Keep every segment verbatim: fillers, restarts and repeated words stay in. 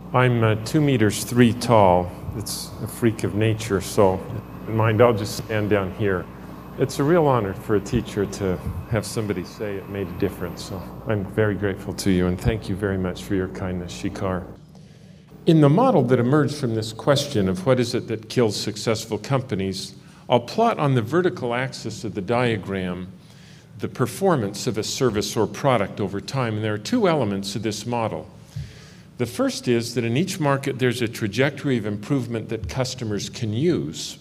I'm uh, two meters three tall. It's a freak of nature, so in mind, I'll just stand down here. It's a real honor for a teacher to have somebody say it made a difference, so I'm very grateful to you, and thank you very much for your kindness, Shikar. In the model that emerged from this question of what is it that kills successful companies, I'll plot on the vertical axis of the diagram the performance of a service or product over time, and there are two elements of this model. The first is that in each market there's a trajectory of improvement that customers can use.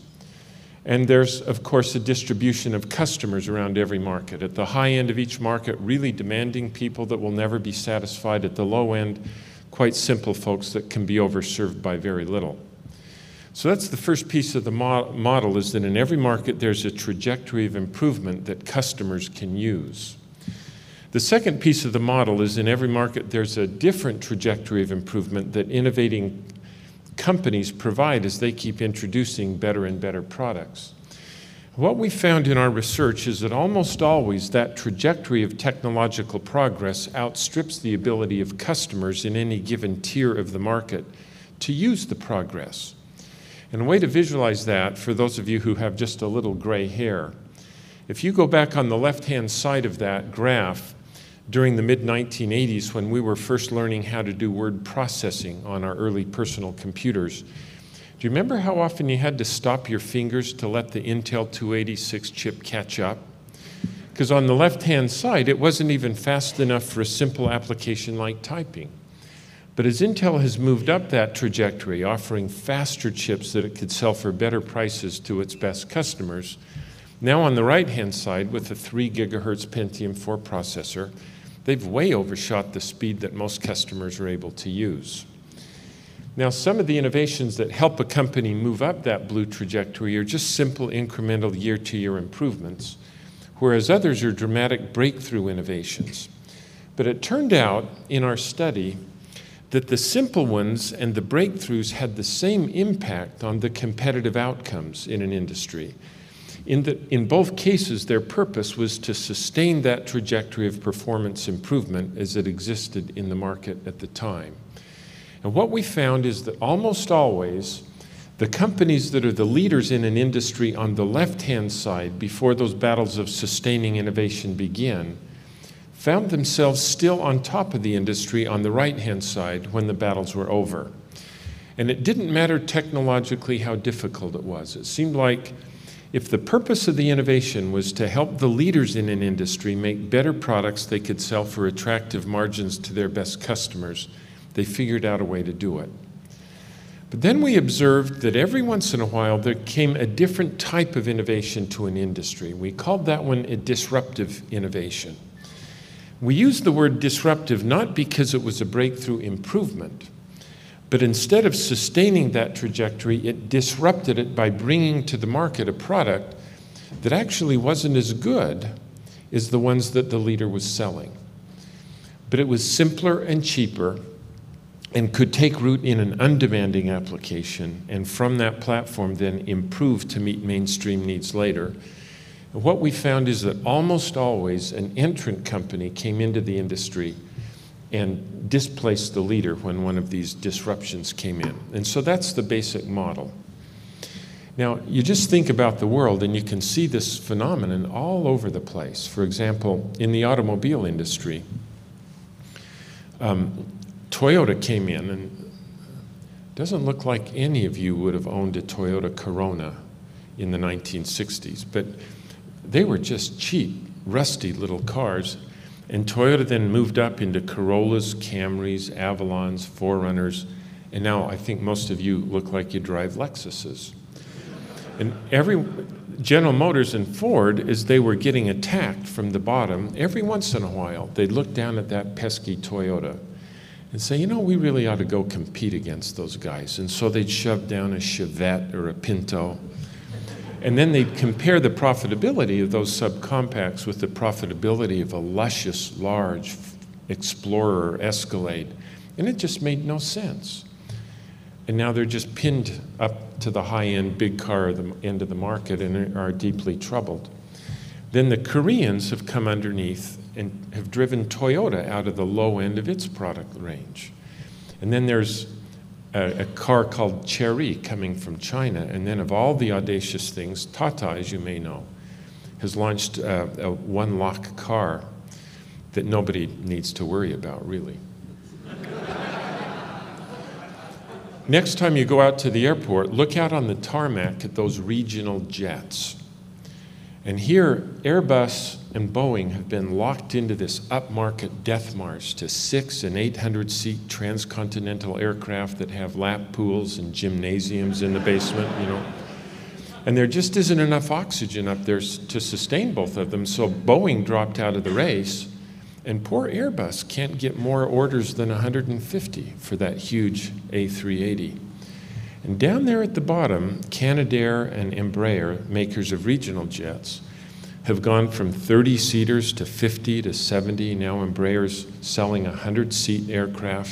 And there's, of course, a distribution of customers around every market. At the high end of each market, really demanding people that will never be satisfied. At the low end, quite simple folks that can be overserved by very little. So that's the first piece of the mo- model, is that in every market there's a trajectory of improvement that customers can use. The second piece of the model is in every market there's a different trajectory of improvement that innovating companies provide as they keep introducing better and better products. What we found in our research is that almost always that trajectory of technological progress outstrips the ability of customers in any given tier of the market to use the progress. And a way to visualize that, for those of you who have just a little gray hair, if you go back on the left-hand side of that graph, during the mid nineteen eighties, when we were first learning how to do word processing on our early personal computers, do you remember how often you had to stop your fingers to let the Intel two eighty-six chip catch up? Because on the left-hand side, it wasn't even fast enough for a simple application like typing. But as Intel has moved up that trajectory, offering faster chips that it could sell for better prices to its best customers, now on the right-hand side, with the three gigahertz Pentium four processor, they've way overshot the speed that most customers are able to use. Now, some of the innovations that help a company move up that blue trajectory are just simple incremental year-to-year improvements, whereas others are dramatic breakthrough innovations. But it turned out in our study that the simple ones and the breakthroughs had the same impact on the competitive outcomes in an industry. In, the, in both cases, their purpose was to sustain that trajectory of performance improvement as it existed in the market at the time. And what we found is that almost always, the companies that are the leaders in an industry on the left-hand side, before those battles of sustaining innovation begin, found themselves still on top of the industry on the right-hand side when the battles were over. And it didn't matter technologically how difficult it was. It seemed like if the purpose of the innovation was to help the leaders in an industry make better products they could sell for attractive margins to their best customers, they figured out a way to do it. But then we observed that every once in a while there came a different type of innovation to an industry. We called that one a disruptive innovation. We used the word disruptive not because it was a breakthrough improvement, but instead of sustaining that trajectory, it disrupted it by bringing to the market a product that actually wasn't as good as the ones that the leader was selling. But it was simpler and cheaper and could take root in an undemanding application, and from that platform then improve to meet mainstream needs later. And what we found is that almost always an entrant company came into the industry and displaced the leader when one of these disruptions came in. And so that's the basic model. Now, you just think about the world and you can see this phenomenon all over the place. For example, in the automobile industry, um, Toyota came in, and it doesn't look like any of you would have owned a Toyota Corona in the nineteen sixties, but they were just cheap, rusty little cars. And Toyota then moved up into Corollas, Camrys, Avalons, four runners, and now I think most of you look like you drive Lexuses. And every General Motors and Ford, as they were getting attacked from the bottom, every once in a while they'd look down at that pesky Toyota and say, you know, we really ought to go compete against those guys. And so they'd shove down a Chevette or a Pinto. And then they'd compare the profitability of those subcompacts with the profitability of a luscious, large Explorer or Escalade. And it just made no sense. And now they're just pinned up to the high-end big car at the end of the market and are deeply troubled. Then the Koreans have come underneath and have driven Toyota out of the low end of its product range. And then there's a, a car called Chery coming from China. And then of all the audacious things, Tata, as you may know, has launched uh, a one-lock car that nobody needs to worry about, really. Next time you go out to the airport, look out on the tarmac at those regional jets. And here, Airbus and Boeing have been locked into this upmarket death march to six and eight hundred seat transcontinental aircraft that have lap pools and gymnasiums in the basement, you know. And there just isn't enough oxygen up there to sustain both of them, so Boeing dropped out of the race, and poor Airbus can't get more orders than one hundred fifty for that huge A three eighty. And down there at the bottom, Canadair and Embraer, makers of regional jets, have gone from thirty-seaters to fifty to seventy. Now Embraer's selling a one hundred seat aircraft.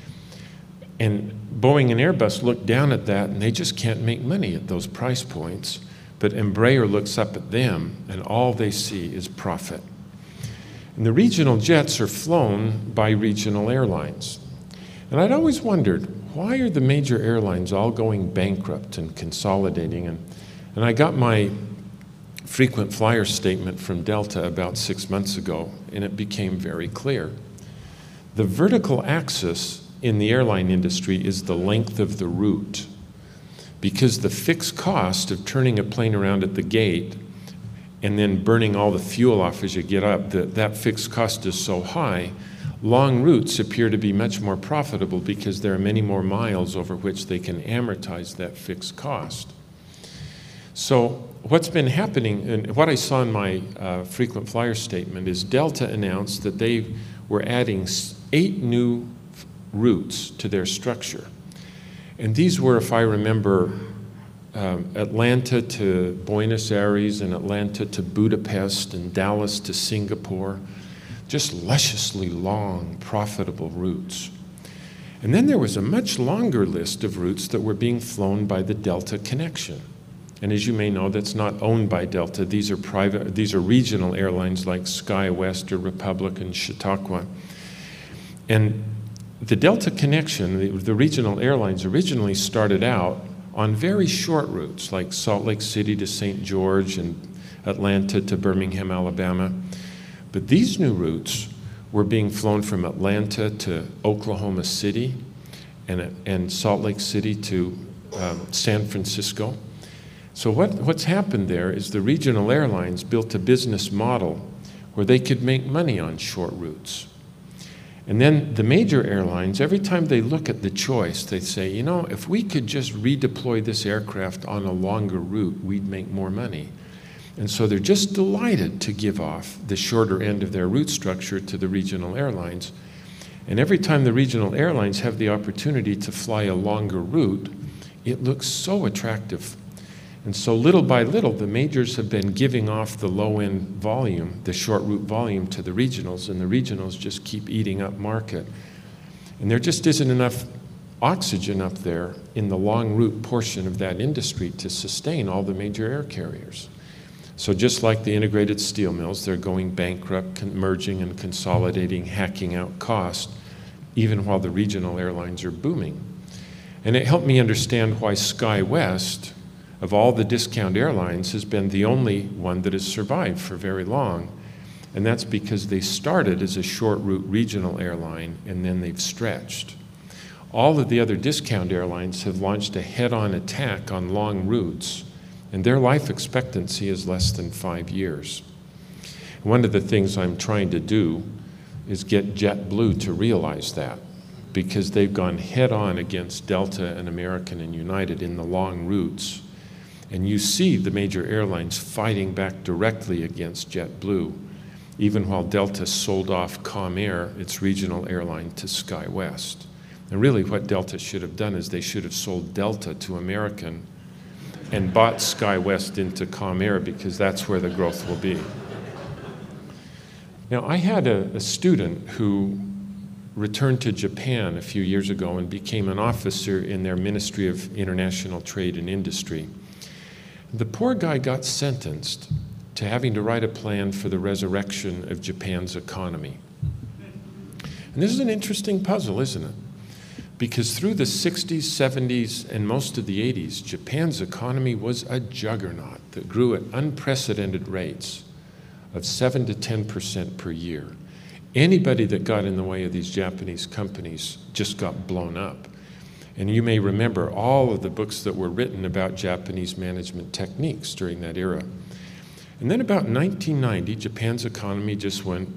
And Boeing and Airbus look down at that, and they just can't make money at those price points. But Embraer looks up at them, and all they see is profit. And the regional jets are flown by regional airlines. And I'd always wondered, why are the major airlines all going bankrupt and consolidating? And, and I got my frequent flyer statement from Delta about six months ago, and it became very clear. The vertical axis in the airline industry is the length of the route, because the fixed cost of turning a plane around at the gate and then burning all the fuel off as you get up, the, that fixed cost is so high, long routes appear to be much more profitable because there are many more miles over which they can amortize that fixed cost. So what's been happening, and what I saw in my uh, frequent flyer statement, is Delta announced that they were adding eight new routes to their structure. And these were, if I remember, um, Atlanta to Buenos Aires and Atlanta to Budapest and Dallas to Singapore, just lusciously long, profitable routes. And then there was a much longer list of routes that were being flown by the Delta Connection. And as you may know, that's not owned by Delta. These are private, these are regional airlines like SkyWest or Republic and Chautauqua. And the Delta Connection, the, the regional airlines originally started out on very short routes like Salt Lake City to Saint George and Atlanta to Birmingham, Alabama. But these new routes were being flown from Atlanta to Oklahoma City and, and Salt Lake City to um, San Francisco. So what, what's happened there is the regional airlines built a business model where they could make money on short routes. And then the major airlines, every time they look at the choice, they say, you know, if we could just redeploy this aircraft on a longer route, we'd make more money. And so they're just delighted to give off the shorter end of their route structure to the regional airlines. And every time the regional airlines have the opportunity to fly a longer route, it looks so attractive. And so little by little, the majors have been giving off the low-end volume, the short route volume, to the regionals, and the regionals just keep eating up market. And there just isn't enough oxygen up there in the long route portion of that industry to sustain all the major air carriers. So just like the integrated steel mills, they're going bankrupt, merging and consolidating, hacking out cost, even while the regional airlines are booming. And it helped me understand why SkyWest, of all the discount airlines, has been the only one that has survived for very long. And that's because they started as a short route regional airline and then they've stretched. All of the other discount airlines have launched a head-on attack on long routes, and their life expectancy is less than five years. One of the things I'm trying to do is get JetBlue to realize that, because they've gone head-on against Delta and American and United in the long routes. And you see the major airlines fighting back directly against JetBlue, even while Delta sold off Comair, its regional airline, to SkyWest. And really what Delta should have done is they should have sold Delta to American and bought SkyWest into Comair, because that's where the growth will be. Now, I had a, a student who returned to Japan a few years ago and became an officer in their Ministry of International Trade and Industry. The poor guy got sentenced to having to write a plan for the resurrection of Japan's economy. And this is an interesting puzzle, isn't it? Because through the sixties, seventies, and most of the eighties, Japan's economy was a juggernaut that grew at unprecedented rates of seven to ten percent per year. Anybody that got in the way of these Japanese companies just got blown up. And you may remember all of the books that were written about Japanese management techniques during that era. And then about nineteen ninety, Japan's economy just went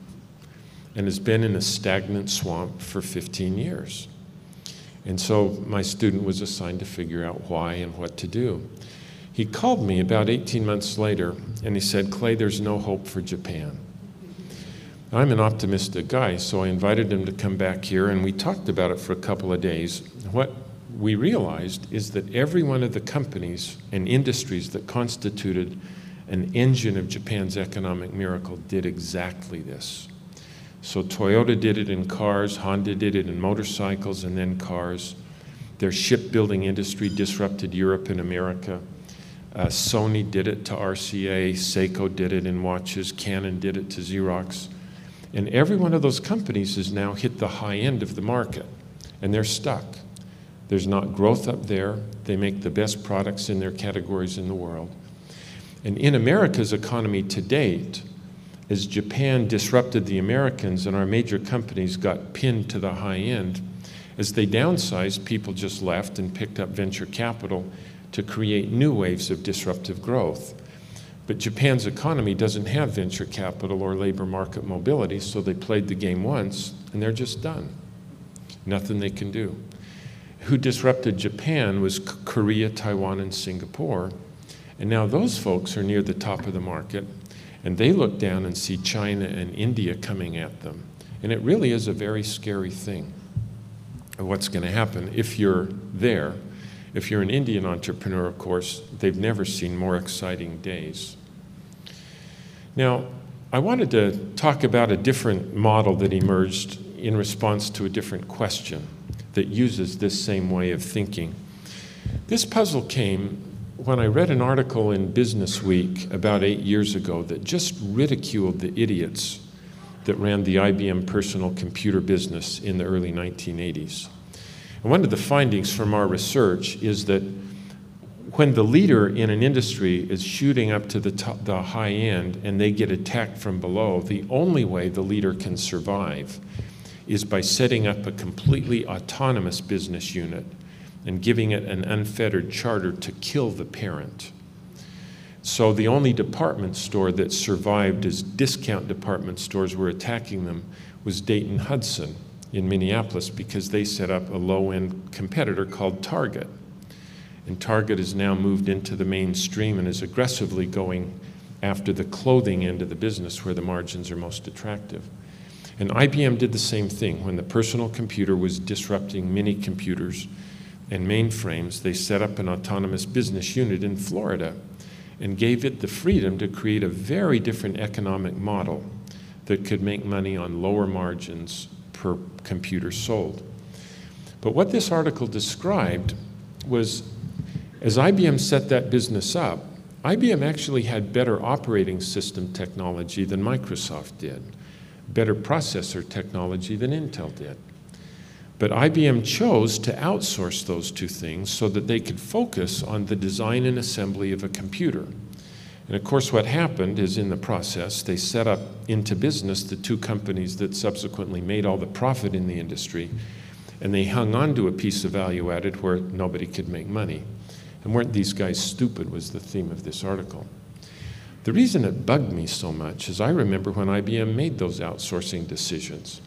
and has been in a stagnant swamp for fifteen years. And so my student was assigned to figure out why and what to do. He called me about eighteen months later and he said, "Clay, there's no hope for Japan." I'm an optimistic guy, so I invited him to come back here and we talked about it for a couple of days. What we realized is that every one of the companies and industries that constituted an engine of Japan's economic miracle did exactly this. So Toyota did it in cars, Honda did it in motorcycles and then cars. Their shipbuilding industry disrupted Europe and America. Uh, Sony did it to R C A, Seiko did it in watches, Canon did it to Xerox. And every one of those companies has now hit the high end of the market, and they're stuck. There's not growth up there. They make the best products in their categories in the world. And in America's economy to date, as Japan disrupted the Americans and our major companies got pinned to the high end, as they downsized, people just left and picked up venture capital to create new waves of disruptive growth. But Japan's economy doesn't have venture capital or labor market mobility, so they played the game once and they're just done. Nothing they can do. Who disrupted Japan was Korea, Taiwan, and Singapore. And now those folks are near the top of the market, and they look down and see China and India coming at them. And it really is a very scary thing. What's going to happen if you're there? If you're an Indian entrepreneur, of course, they've never seen more exciting days. Now, I wanted to talk about a different model that emerged in response to a different question that uses this same way of thinking. This puzzle came when I read an article in Business Week about eight years ago that just ridiculed the idiots that ran the I B M personal computer business in the early nineteen eighties. And one of the findings from our research is that when the leader in an industry is shooting up to the, top, the high end and they get attacked from below, the only way the leader can survive is by setting up a completely autonomous business unit and giving it an unfettered charter to kill the parent. So the only department store that survived as discount department stores were attacking them was Dayton Hudson in Minneapolis, because they set up a low-end competitor called Target. And Target has now moved into the mainstream and is aggressively going after the clothing end of the business where the margins are most attractive. And I B M did the same thing. When the personal computer was disrupting mini computers and mainframes, they set up an autonomous business unit in Florida and gave it the freedom to create a very different economic model that could make money on lower margins per computer sold. But what this article described was, as I B M set that business up, I B M actually had better operating system technology than Microsoft did, better processor technology than Intel did. But I B M chose to outsource those two things so that they could focus on the design and assembly of a computer. And of course, what happened is in the process, they set up into business the two companies that subsequently made all the profit in the industry, and they hung on to a piece of value added where nobody could make money. And weren't these guys stupid was the theme of this article. The reason it bugged me so much is I remember when I B M made those outsourcing decisions.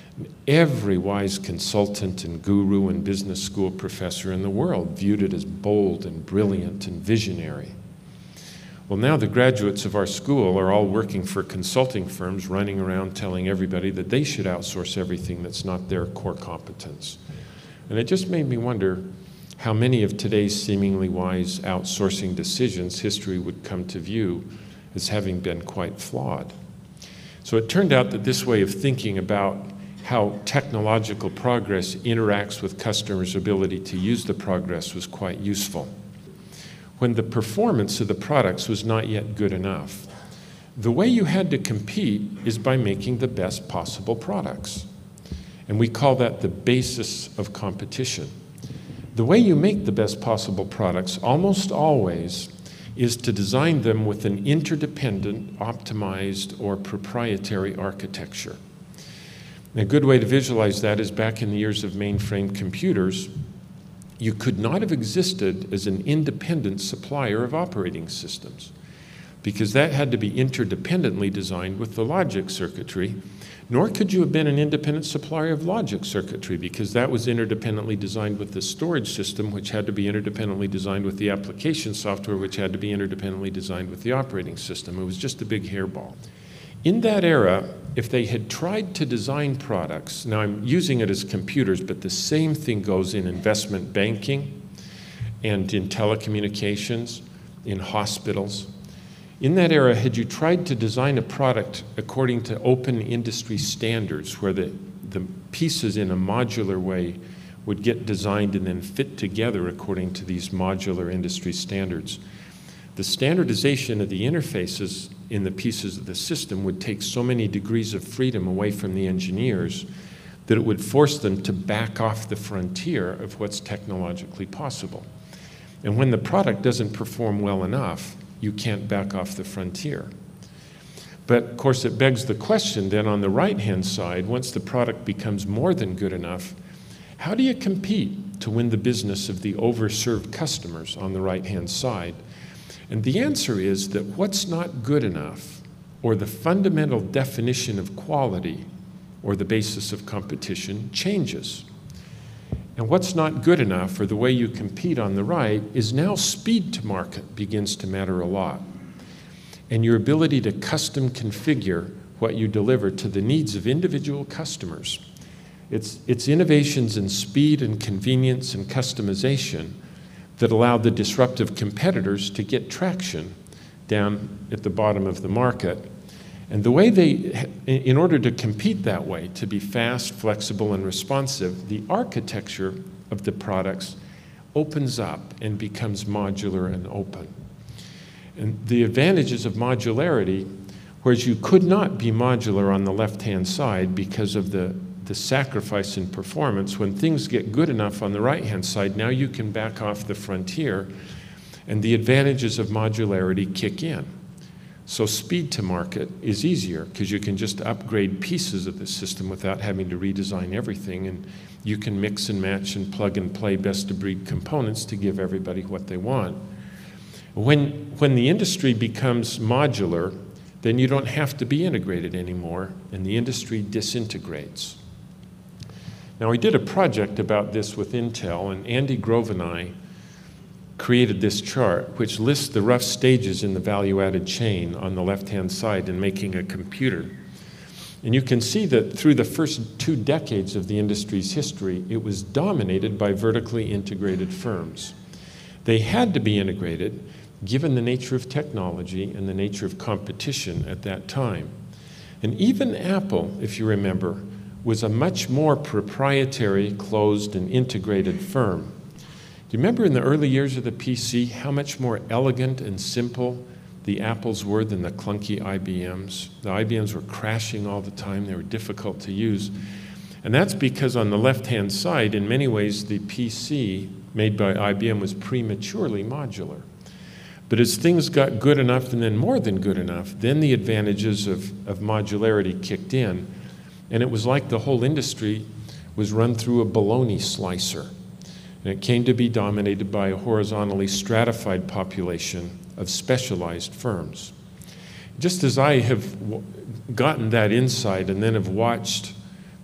Every wise consultant and guru and business school professor in the world viewed it as bold and brilliant and visionary. Well, now the graduates of our school are all working for consulting firms, running around telling everybody that they should outsource everything that's not their core competence. And it just made me wonder how many of today's seemingly wise outsourcing decisions history would come to view as having been quite flawed. So it turned out that this way of thinking about how technological progress interacts with customers' ability to use the progress was quite useful. When the performance of the products was not yet good enough, the way you had to compete is by making the best possible products. And we call that the basis of competition. The way you make the best possible products almost always is to design them with an interdependent, optimized, or proprietary architecture. And a good way to visualize that is back in the years of mainframe computers, you could not have existed as an independent supplier of operating systems, because that had to be interdependently designed with the logic circuitry, nor could you have been an independent supplier of logic circuitry, because that was interdependently designed with the storage system, which had to be interdependently designed with the application software, which had to be interdependently designed with the operating system. It was just a big hairball. In that era, if they had tried to design products, now I'm using it as computers, but the same thing goes in investment banking and in telecommunications, in hospitals. In that era, had you tried to design a product according to open industry standards, where the, the pieces in a modular way would get designed and then fit together according to these modular industry standards, the standardization of the interfaces in the pieces of the system would take so many degrees of freedom away from the engineers that it would force them to back off the frontier of what's technologically possible. And when the product doesn't perform well enough, you can't back off the frontier. But of course, it begs the question then on the right-hand side, once the product becomes more than good enough, how do you compete to win the business of the overserved customers on the right-hand side? And the answer is that what's not good enough, or the fundamental definition of quality, or the basis of competition, changes. And what's not good enough, or the way you compete on the right, is now speed to market begins to matter a lot. And your ability to custom configure what you deliver to the needs of individual customers. It's, it's innovations in speed and convenience and customization that allowed the disruptive competitors to get traction down at the bottom of the market. And the way they, in order to compete that way, to be fast, flexible, and responsive, the architecture of the products opens up and becomes modular and open. And the advantages of modularity, whereas you could not be modular on the left-hand side because of the, the sacrifice in performance, when things get good enough on the right-hand side, now you can back off the frontier, and the advantages of modularity kick in. So speed to market is easier because you can just upgrade pieces of the system without having to redesign everything, and you can mix and match and plug and play best-of-breed components to give everybody what they want. When, when the industry becomes modular, then you don't have to be integrated anymore, and the industry disintegrates. Now, we did a project about this with Intel, and Andy Grove and I created this chart which lists the rough stages in the value-added chain on the left-hand side in making a computer. And you can see that through the first two decades of the industry's history, it was dominated by vertically integrated firms. They had to be integrated given the nature of technology and the nature of competition at that time. And even Apple, if you remember, was a much more proprietary, closed, and integrated firm. Do you remember in the early years of the P C how much more elegant and simple the Apples were than the clunky I B Ms? The I B Ms were crashing all the time. They were difficult to use. And that's because on the left-hand side, in many ways, the P C made by I B M was prematurely modular. But as things got good enough and then more than good enough, then the advantages of, of modularity kicked in. And it was like the whole industry was run through a bologna slicer. And it came to be dominated by a horizontally stratified population of specialized firms. Just as I have gotten that insight and then have watched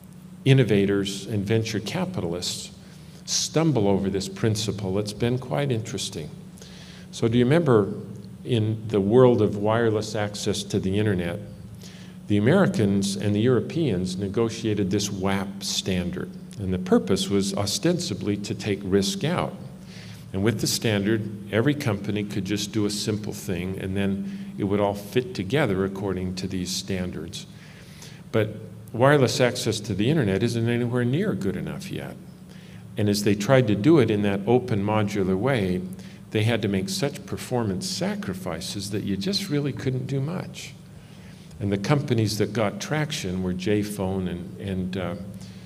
innovators and venture capitalists stumble over this principle, it's been quite interesting. So do you remember in the world of wireless access to the internet, the Americans and the Europeans negotiated this W A P standard. And the purpose was ostensibly to take risk out. And with the standard, every company could just do a simple thing, and then it would all fit together according to these standards. But wireless access to the internet isn't anywhere near good enough yet. And as they tried to do it in that open modular way, they had to make such performance sacrifices that you just really couldn't do much. And the companies that got traction were J-Phone and, and uh,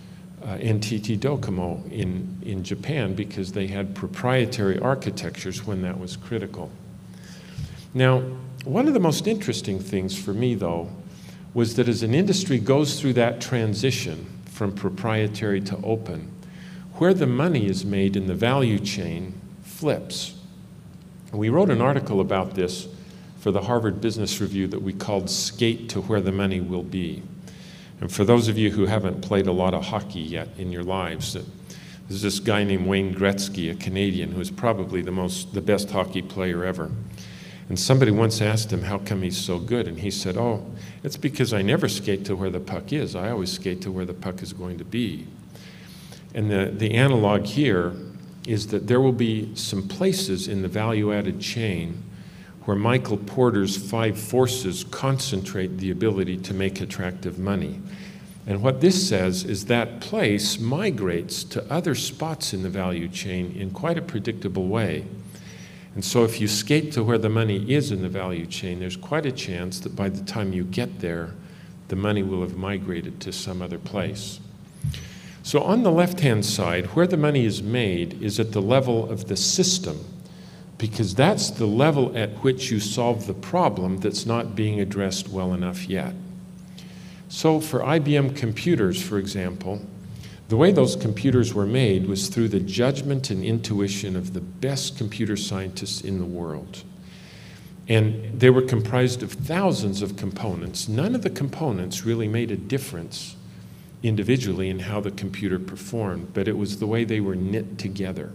uh, N T T Docomo in, in Japan because they had proprietary architectures when that was critical. Now, one of the most interesting things for me, though, was that as an industry goes through that transition from proprietary to open, where the money is made in the value chain flips. We wrote an article about this for the Harvard Business Review that we called Skate to Where the Money Will Be. And for those of you who haven't played a lot of hockey yet in your lives, there's this guy named Wayne Gretzky, a Canadian, who is probably the most, the best hockey player ever. And somebody once asked him how come he's so good, and he said, oh, it's because I never skate to where the puck is. I always skate to where the puck is going to be. And the, the analog here is that there will be some places in the value-added chain where Michael Porter's five forces concentrate the ability to make attractive money. And what this says is that place migrates to other spots in the value chain in quite a predictable way. And so if you skate to where the money is in the value chain, there's quite a chance that by the time you get there, the money will have migrated to some other place. So on the left-hand side, where the money is made is at the level of the system, because that's the level at which you solve the problem that's not being addressed well enough yet. So for I B M computers, for example, the way those computers were made was through the judgment and intuition of the best computer scientists in the world. And they were comprised of thousands of components. None of the components really made a difference individually in how the computer performed, but it was the way they were knit together.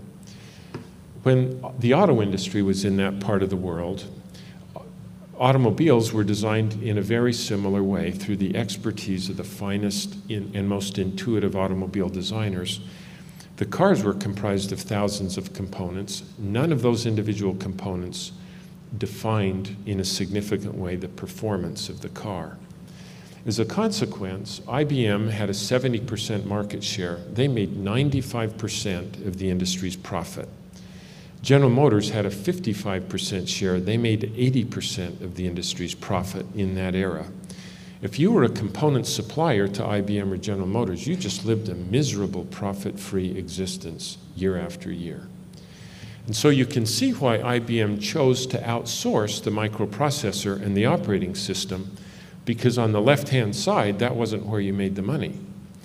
When the auto industry was in that part of the world, automobiles were designed in a very similar way through the expertise of the finest in, and most intuitive automobile designers. The cars were comprised of thousands of components. None of those individual components defined in a significant way the performance of the car. As a consequence, I B M had a seventy percent market share. They made ninety-five percent of the industry's profit. General Motors had a fifty-five percent share. They made eighty percent of the industry's profit in that era. If you were a component supplier to I B M or General Motors, you just lived a miserable profit-free existence year after year. And so you can see why I B M chose to outsource the microprocessor and the operating system, because on the left-hand side, that wasn't where you made the money.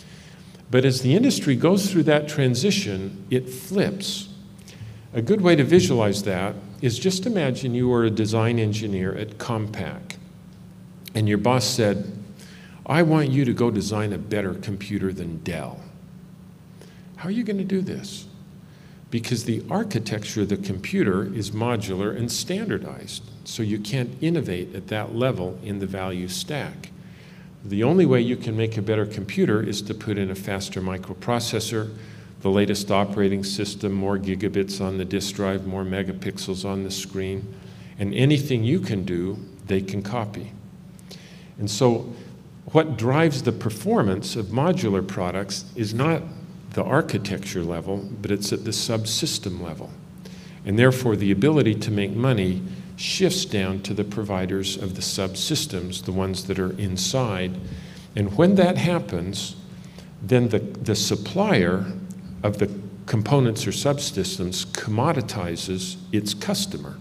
But as the industry goes through that transition, it flips. A good way to visualize that is just imagine you were a design engineer at Compaq, and your boss said, I want you to go design a better computer than Dell. How are you going to do this? Because the architecture of the computer is modular and standardized, so you can't innovate at that level in the value stack. The only way you can make a better computer is to put in a faster microprocessor, the latest operating system, more gigabits on the disk drive, more megapixels on the screen, and anything you can do, they can copy. And so what drives the performance of modular products is not the architecture level, but it's at the subsystem level. And therefore, the ability to make money shifts down to the providers of the subsystems, the ones that are inside. And when that happens, then the, the supplier of the components or subsystems commoditizes its customer.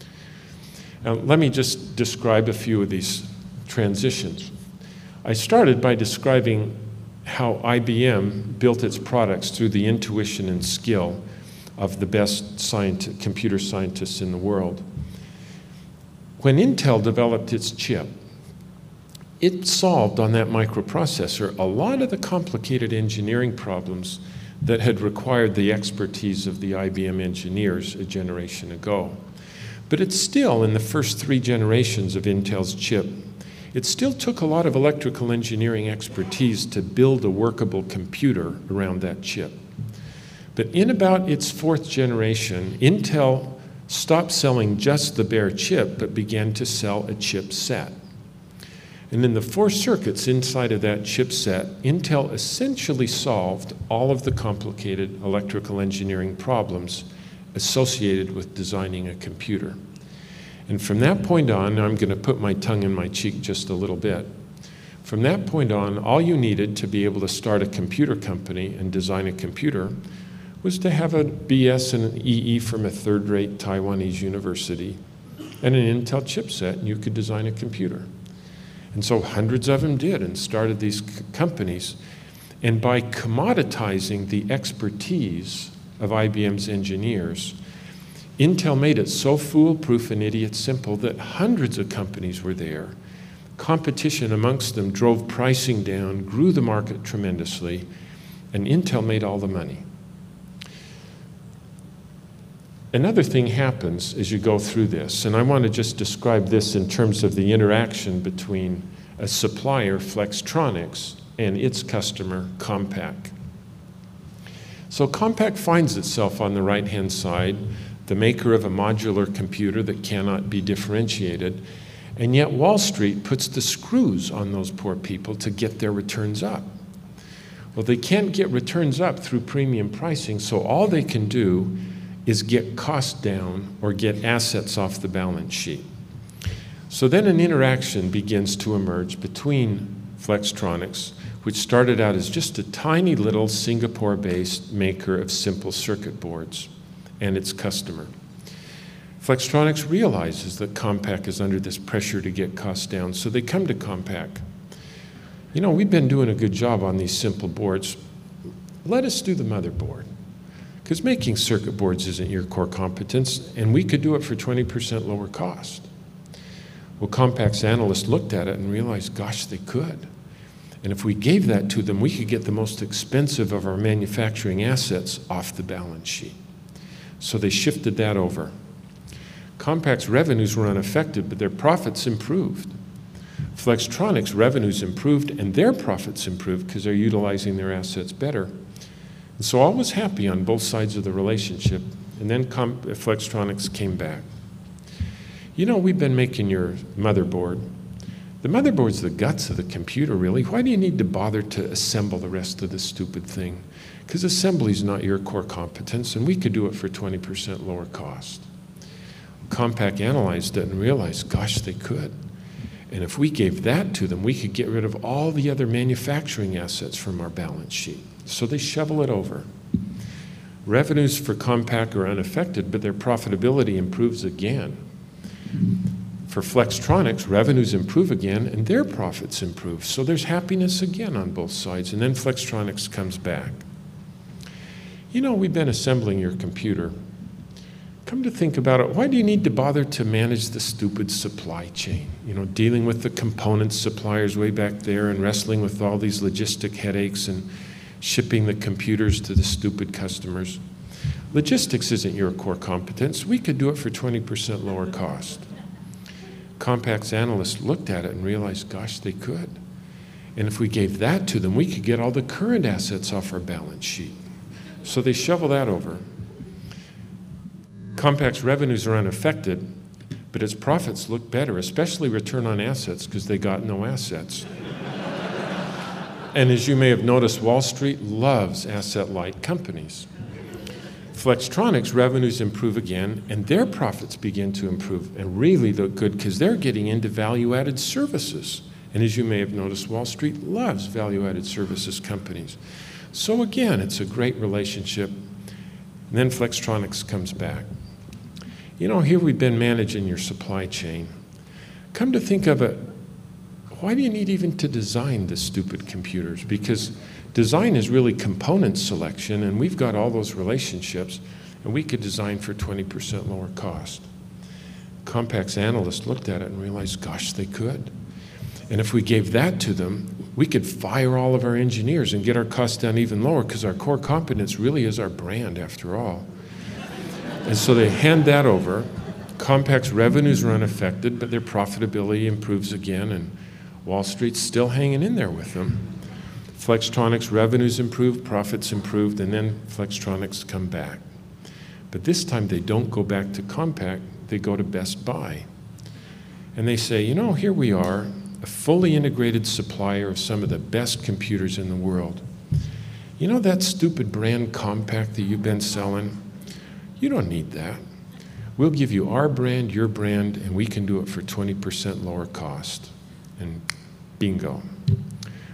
Now, let me just describe a few of these transitions. I started by describing how I B M built its products through the intuition and skill of the best scienti- computer scientists in the world. When Intel developed its chip, it solved on that microprocessor a lot of the complicated engineering problems that had required the expertise of the I B M engineers a generation ago. But it still, in the first three generations of Intel's chip, it still took a lot of electrical engineering expertise to build a workable computer around that chip. But in about its fourth generation, Intel stopped selling just the bare chip, but began to sell a chipset. And in the four circuits inside of that chipset, Intel essentially solved all of the complicated electrical engineering problems associated with designing a computer. And from that point on, I'm going to put my tongue in my cheek just a little bit. From that point on, all you needed to be able to start a computer company and design a computer was to have a B S and an E E from a third-rate Taiwanese university and an Intel chipset, and you could design a computer. And so hundreds of them did and started these c- companies. And by commoditizing the expertise of I B M's engineers, Intel made it so foolproof and idiot simple that hundreds of companies were there. Competition amongst them drove pricing down, grew the market tremendously, and Intel made all the money. Another thing happens as you go through this, and I want to just describe this in terms of the interaction between a supplier, Flextronics, and its customer, Compaq. So Compaq finds itself on the right-hand side, the maker of a modular computer that cannot be differentiated, and yet Wall Street puts the screws on those poor people to get their returns up. Well, they can't get returns up through premium pricing, so all they can do is get costs down or get assets off the balance sheet. So then an interaction begins to emerge between Flextronics, which started out as just a tiny little Singapore-based maker of simple circuit boards, and its customer. Flextronics realizes that Compaq is under this pressure to get costs down, so they come to Compaq. You know, we've been doing a good job on these simple boards. Let us do the motherboard. Because making circuit boards isn't your core competence, and we could do it for twenty percent lower cost. Well, Compaq's analysts looked at it and realized, gosh, they could. And if we gave that to them, we could get the most expensive of our manufacturing assets off the balance sheet. So they shifted that over. Compaq's revenues were unaffected, but their profits improved. Flextronics' revenues improved, and their profits improved because they're utilizing their assets better. And so all was happy on both sides of the relationship, and then Com- Flextronics came back. You know, we've been making your motherboard. The motherboard's the guts of the computer, really. Why do you need to bother to assemble the rest of this stupid thing? Because assembly's not your core competence, and we could do it for twenty percent lower cost. Compaq analyzed it and realized, gosh, they could. And if we gave that to them, we could get rid of all the other manufacturing assets from our balance sheet. So they shovel it over. Revenues for Compaq are unaffected, but their profitability improves again. For Flextronics, revenues improve again, and their profits improve. So there's happiness again on both sides, and then Flextronics comes back. You know, we've been assembling your computer. Come to think about it, why do you need to bother to manage the stupid supply chain? You know, dealing with the component suppliers way back there and wrestling with all these logistic headaches and shipping the computers to the stupid customers. Logistics isn't your core competence. We could do it for twenty percent lower cost. Compaq's analysts looked at it and realized, gosh, they could. And if we gave that to them, we could get all the current assets off our balance sheet. So they shovel that over. Compaq's revenues are unaffected, but its profits look better, especially return on assets, because they got no assets. And as you may have noticed, Wall Street loves asset-light companies. Flextronics revenues improve again, and their profits begin to improve, and really look good because they're getting into value-added services. And as you may have noticed, Wall Street loves value-added services companies. So again, it's a great relationship. And then Flextronics comes back. You know, here we've been managing your supply chain. Come to think of it, why do you need even to design the stupid computers? Because design is really component selection, and we've got all those relationships, and we could design for twenty percent lower cost. Compaq's analysts looked at it and realized, gosh, they could. And if we gave that to them, we could fire all of our engineers and get our costs down even lower, because our core competence really is our brand after all. And so they hand that over. Compaq's revenues are unaffected, but their profitability improves again, and Wall Street's still hanging in there with them. Flextronics revenues improved, profits improved, and then Flextronics come back. But this time they don't go back to Compaq, they go to Best Buy. And they say, you know, here we are, a fully integrated supplier of some of the best computers in the world. You know that stupid brand Compaq that you've been selling? You don't need that. We'll give you our brand, your brand, and we can do it for twenty percent lower cost. And bingo.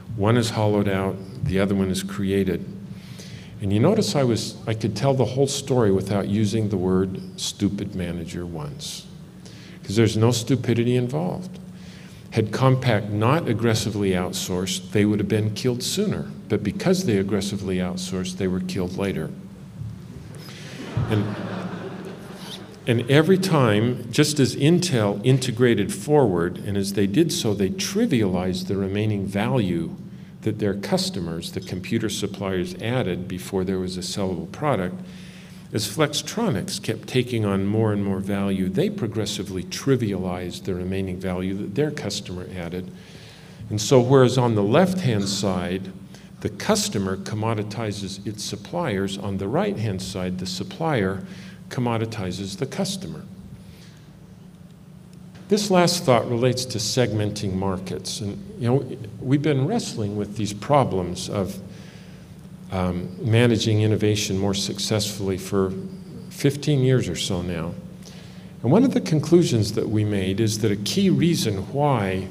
One is hollowed out, the other one is created. And you notice I was I could tell the whole story without using the word stupid manager once, because there's no stupidity involved. Had Compaq not aggressively outsourced, they would have been killed sooner. But because they aggressively outsourced, they were killed later. And, and every time, just as Intel integrated forward, and as they did so, they trivialized the remaining value that their customers, the computer suppliers, added before there was a sellable product. As Flextronics kept taking on more and more value, they progressively trivialized the remaining value that their customer added. And so whereas on the left-hand side, the customer commoditizes its suppliers, on the right-hand side, the supplier commoditizes the customer. This last thought relates to segmenting markets. And you know, we've been wrestling with these problems of um, managing innovation more successfully for fifteen years or so now. And one of the conclusions that we made is that a key reason why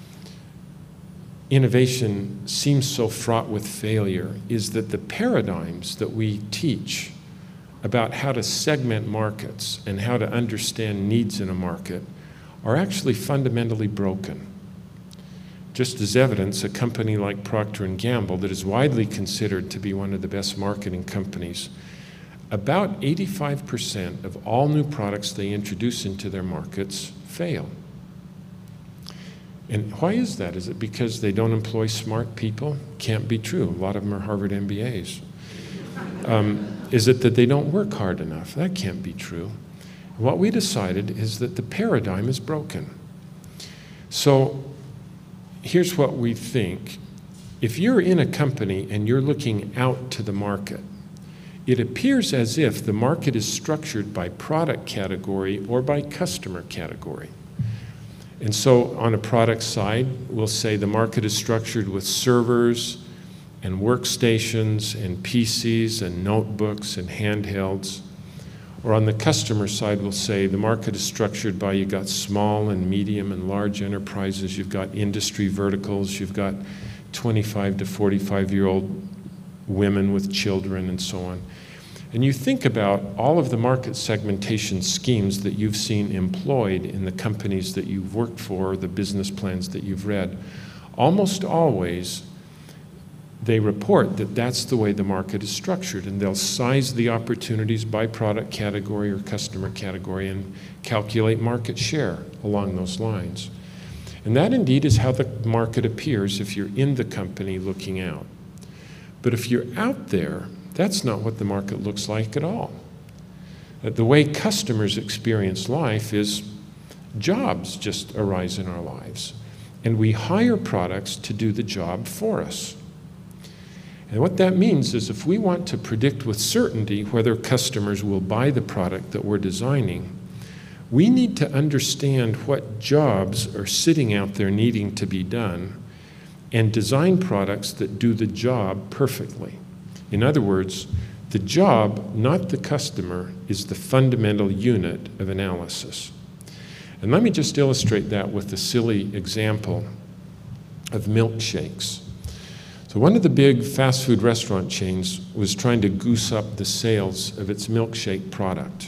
innovation seems so fraught with failure is that the paradigms that we teach about how to segment markets and how to understand needs in a market are actually fundamentally broken. Just as evidence, a company like Procter and Gamble that is widely considered to be one of the best marketing companies, about eighty-five percent of all new products they introduce into their markets fail. And why is that? Is it because they don't employ smart people? Can't be true. A lot of them are Harvard M B As. Um, is it that they don't work hard enough? That can't be true. What we decided is that the paradigm is broken. So here's what we think. If you're in a company and you're looking out to the market, it appears as if the market is structured by product category or by customer category. And so on a product side, we'll say the market is structured with servers and workstations and P Cs and notebooks and handhelds. Or on the customer side, we'll say the market is structured by you've got small and medium and large enterprises, you've got industry verticals, you've got twenty-five to forty-five-year-old women with children and so on. And you think about all of the market segmentation schemes that you've seen employed in the companies that you've worked for, the business plans that you've read, almost always they report that that's the way the market is structured, and they'll size the opportunities by product category or customer category and calculate market share along those lines. And that indeed is how the market appears if you're in the company looking out. But if you're out there, that's not what the market looks like at all. The way customers experience life is jobs just arise in our lives, and we hire products to do the job for us. And what that means is if we want to predict with certainty whether customers will buy the product that we're designing, we need to understand what jobs are sitting out there needing to be done and design products that do the job perfectly. In other words, the job, not the customer, is the fundamental unit of analysis. And let me just illustrate that with a silly example of milkshakes. So one of the big fast food restaurant chains was trying to goose up the sales of its milkshake product.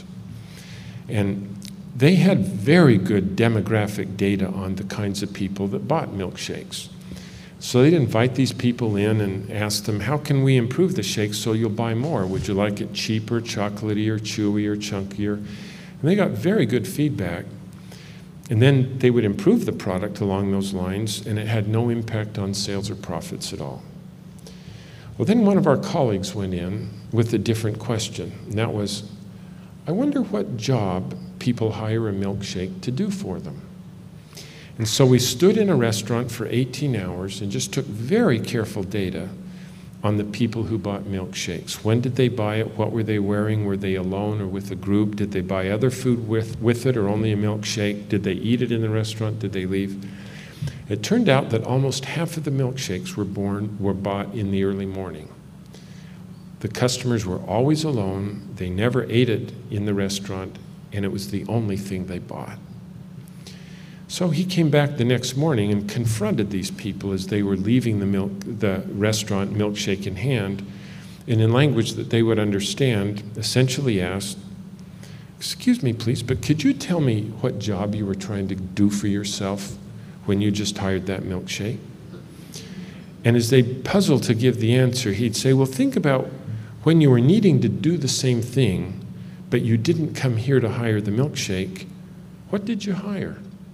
And they had very good demographic data on the kinds of people that bought milkshakes. So they'd invite these people in and ask them, how can we improve the shake so you'll buy more? Would you like it cheaper, chocolatey, or chewy, or chunkier? And they got very good feedback. And then they would improve the product along those lines, and it had no impact on sales or profits at all. Well, then one of our colleagues went in with a different question, and that was, I wonder what job people hire a milkshake to do for them. And so we stood in a restaurant for eighteen hours and just took very careful data on the people who bought milkshakes. When did they buy it? What were they wearing? Were they alone or with a group? Did they buy other food with, with it or only a milkshake? Did they eat it in the restaurant? Did they leave? It turned out that almost half of the milkshakes were, born, were bought in the early morning. The customers were always alone. They never ate it in the restaurant, and it was the only thing they bought. So he came back the next morning and confronted these people as they were leaving the, milk, the restaurant, milkshake in hand, and in language that they would understand, essentially asked, "Excuse me, please, but could you tell me what job you were trying to do for yourself when you just hired that milkshake?" And as they puzzled to give the answer, he'd say, "Well, think about when you were needing to do the same thing, but you didn't come here to hire the milkshake. What did you hire?"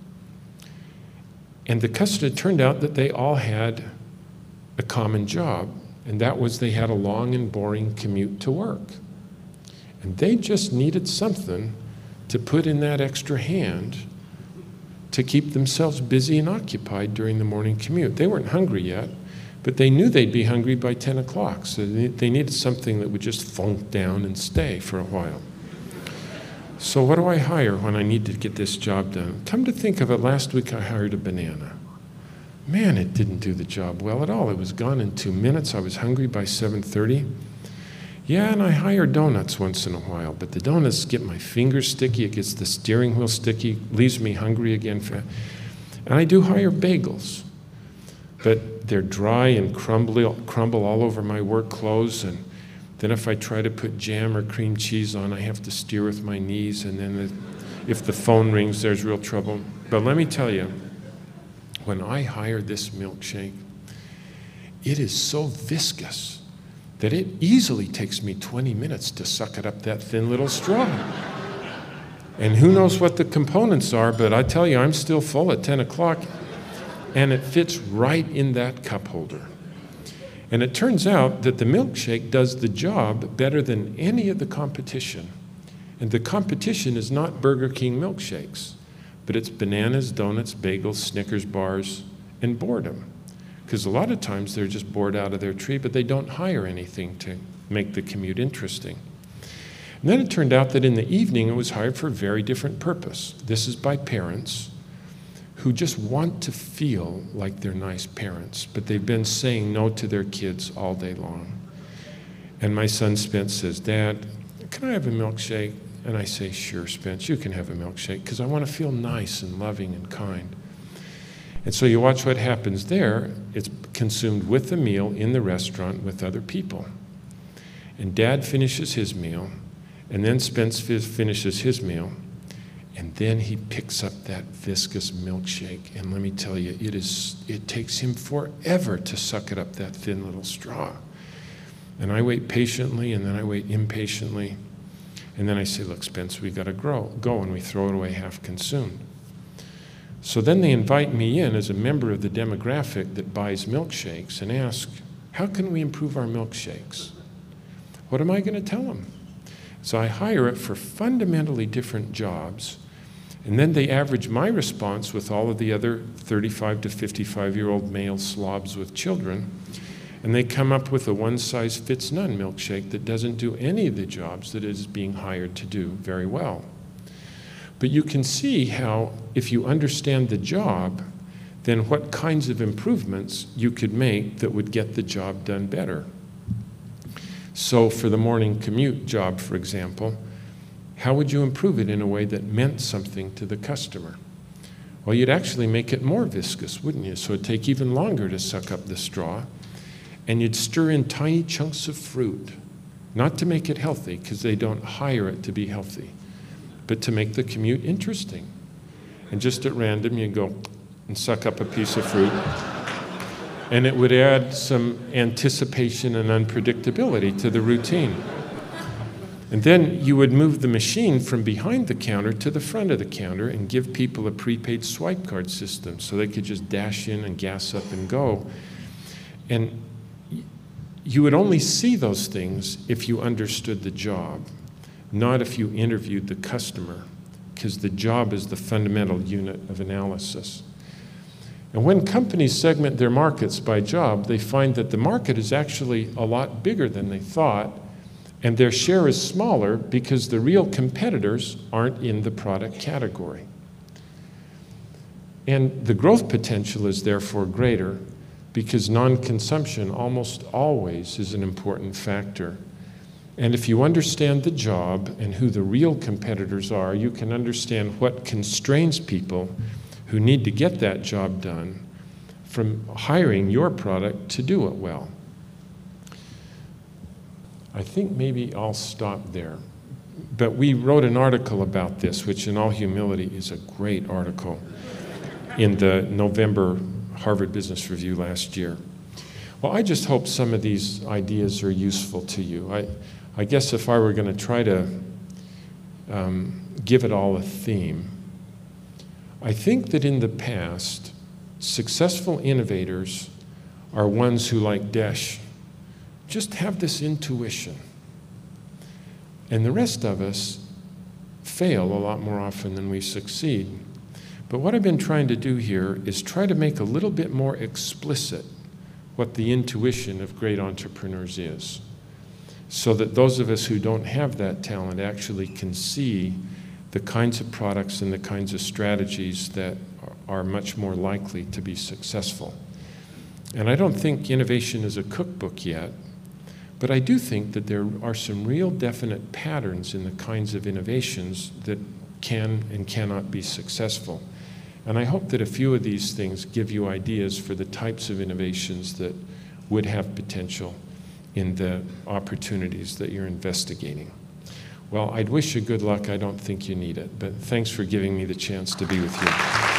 And the customer, it turned out that they all had a common job, and that was they had a long and boring commute to work. And they just needed something to put in that extra hand to keep themselves busy and occupied during the morning commute. They weren't hungry yet, but they knew they'd be hungry by ten o'clock, so they needed something that would just funk down and stay for a while. So what do I hire when I need to get this job done? Come to think of it, last week I hired a banana. Man, it didn't do the job well at all. It was gone in two minutes. I was hungry by seven thirty. Yeah, and I hire donuts once in a while, but the donuts get my fingers sticky, it gets the steering wheel sticky, leaves me hungry again. And I do hire bagels, but they're dry and crumble, crumble all over my work clothes, and then if I try to put jam or cream cheese on, I have to steer with my knees, and then the, if the phone rings, there's real trouble. But let me tell you, when I hire this milkshake, it is so viscous that it easily takes me twenty minutes to suck it up that thin little straw. And who knows what the components are, but I tell you, I'm still full at ten o'clock, and it fits right in that cup holder. And it turns out that the milkshake does the job better than any of the competition. And the competition is not Burger King milkshakes, but it's bananas, donuts, bagels, Snickers bars, and boredom. Because a lot of times they're just bored out of their tree, but they don't hire anything to make the commute interesting. And then it turned out that in the evening it was hired for a very different purpose. This is by parents who just want to feel like they're nice parents, but they've been saying no to their kids all day long. And my son Spence says, "Dad, can I have a milkshake?" And I say, "Sure, Spence, you can have a milkshake, because I want to feel nice and loving and kind." And so you watch what happens there. It's consumed with a meal in the restaurant with other people. And Dad finishes his meal, and then Spence finishes his meal, and then he picks up that viscous milkshake. And let me tell you, it is, it takes him forever to suck it up that thin little straw. And I wait patiently, and then I wait impatiently. And then I say, "Look, Spence, we got to grow, go," and we throw it away half consumed. So then they invite me in as a member of the demographic that buys milkshakes and ask, "How can we improve our milkshakes?" What am I going to tell them? So I hire it for fundamentally different jobs, and then they average my response with all of the other thirty-five to fifty-five-year-old male slobs with children, and they come up with a one-size-fits-none milkshake that doesn't do any of the jobs that it is being hired to do very well. But you can see how, if you understand the job, then what kinds of improvements you could make that would get the job done better. So for the morning commute job, for example, how would you improve it in a way that meant something to the customer? Well, you'd actually make it more viscous, wouldn't you? So it'd take even longer to suck up the straw, and you'd stir in tiny chunks of fruit, not to make it healthy, because they don't hire it to be healthy, but to make the commute interesting. And just at random, you go and suck up a piece of fruit, and it would add some anticipation and unpredictability to the routine. And then you would move the machine from behind the counter to the front of the counter and give people a prepaid swipe card system so they could just dash in and gas up and go. And you would only see those things if you understood the job, not if you interviewed the customer, because the job is the fundamental unit of analysis. And when companies segment their markets by job, they find that the market is actually a lot bigger than they thought, and their share is smaller because the real competitors aren't in the product category. And the growth potential is therefore greater because non-consumption almost always is an important factor. And if you understand the job and who the real competitors are, you can understand what constrains people who need to get that job done from hiring your product to do it well. I think maybe I'll stop there. But we wrote an article about this, which in all humility is a great article, in the November Harvard Business Review last year. Well, I just hope some of these ideas are useful to you. I, I guess if I were going to try to um, give it all a theme, I think that in the past, successful innovators are ones who, like Desh, just have this intuition. And the rest of us fail a lot more often than we succeed. But what I've been trying to do here is try to make a little bit more explicit what the intuition of great entrepreneurs is, so that those of us who don't have that talent actually can see the kinds of products and the kinds of strategies that are much more likely to be successful. And I don't think innovation is a cookbook yet, but I do think that there are some real definite patterns in the kinds of innovations that can and cannot be successful. And I hope that a few of these things give you ideas for the types of innovations that would have potential in the opportunities that you're investigating. Well, I'd wish you good luck. I don't think you need it, but thanks for giving me the chance to be with you.